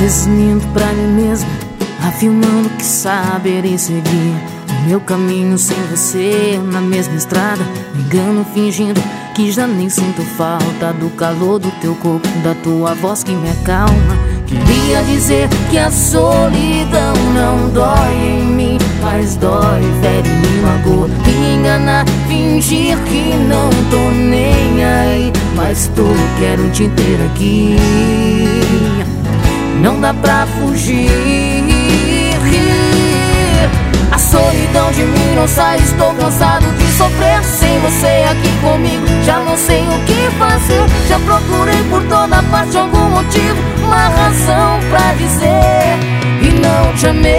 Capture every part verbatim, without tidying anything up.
vezes minto pra mim mesmo, afirmando que saberei seguir o meu caminho sem você na mesma estrada. Me engano fingindo que já nem sinto falta do calor do teu corpo, da tua voz que me acalma. Queria dizer que a solidão não dói em mim, mas dói, fere, me magoa. Me enganar, fingir que não tô nem aí, mas tô, quero te ter aqui. Não dá pra fugir. A solidão de mim não sai, estou cansado de sofrer sem você aqui comigo. Já não sei o que fazer, já procurei por toda parte algum motivo, uma razão pra dizer e não te amei.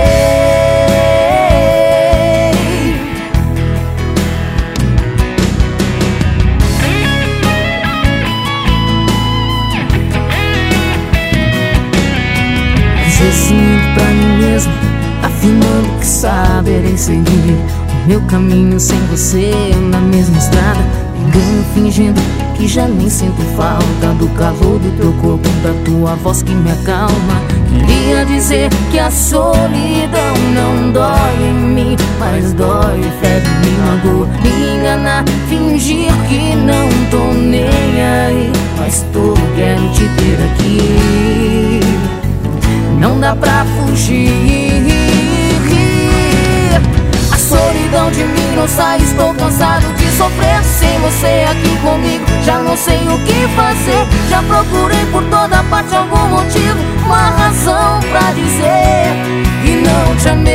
Às vezes minto pra mim mesmo, afirmando que saberei seguir o meu caminho sem você na mesma estrada. Me engano fingindo que já nem sinto falta do calor do teu corpo, da tua voz que me acalma. Queria dizer que a solidão não dói em mim, mas dói, fere, me magoa. Me enganar, fingir que não tô nem aí, mas tô, quero te ter aqui. Não dá pra fugir. A solidão de mim não sai, estou cansado de sofrer sem você aqui comigo. Já não sei o que fazer, já procurei por toda parte algum motivo, uma razão pra dizer que não te amei.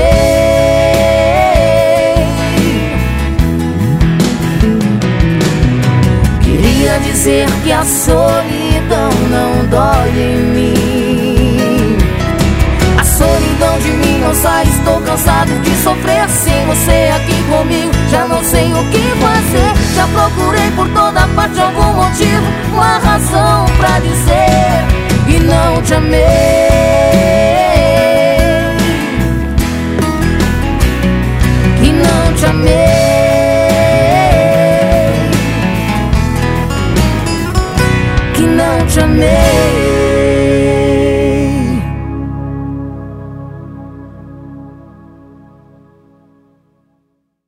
Queria dizer que a solidão não dói em mim. A solidão de mim não sai, estou cansado de sofrer sem você aqui comigo. Já não sei o que fazer, já procurei por toda parte algum motivo, uma razão pra dizer e não te amei. Que não te amei.